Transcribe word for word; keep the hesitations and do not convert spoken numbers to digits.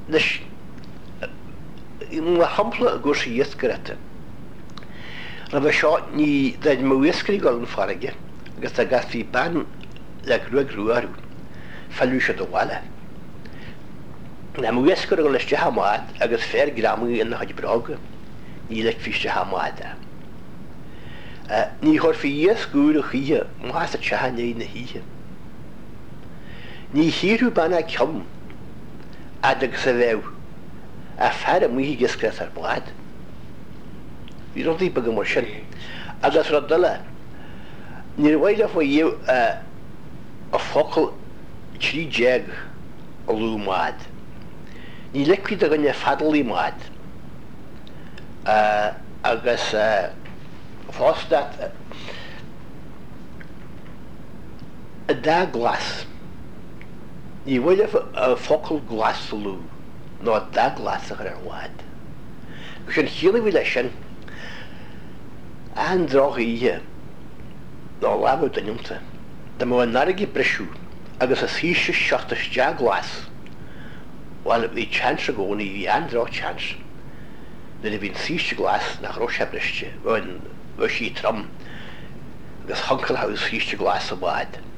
Nes ma hampla a gur sé iescarete. Ra bheith seo ní daid mo iescarí gáil an farige, agus a gas fi ban le grua grúarú, fallú se do bhile. Na mo iescar go leis de hamáid agus fér gramú in na haid braga, ní le fiste hamáide. Ní chor fi iesgúr a chie, más a tsehanné na híe. Ní hírú banna ciom, agus a bhew, a fer a muhi gisgras ar blád. Bhí rotí bag mar sin. Agus ra dala, ní bhaile fo dhéh a focail trí déag a lú mád. Ní lecuid a ganne fadalí mád. Agus fástat a dá glas. Ní bhaile a focail glas a lú. No da glas ar ar wad. Gus an chéla bhí lei sin an droch ihe nó labh daimta. Da má an narigi brisú agus a síise seachtas de glas bhil bhí chans a gcónaí bhí an droch chans na bhín síise glas nach ro sebriste bhil sí trom agus hancail ha síiste glas a bhad.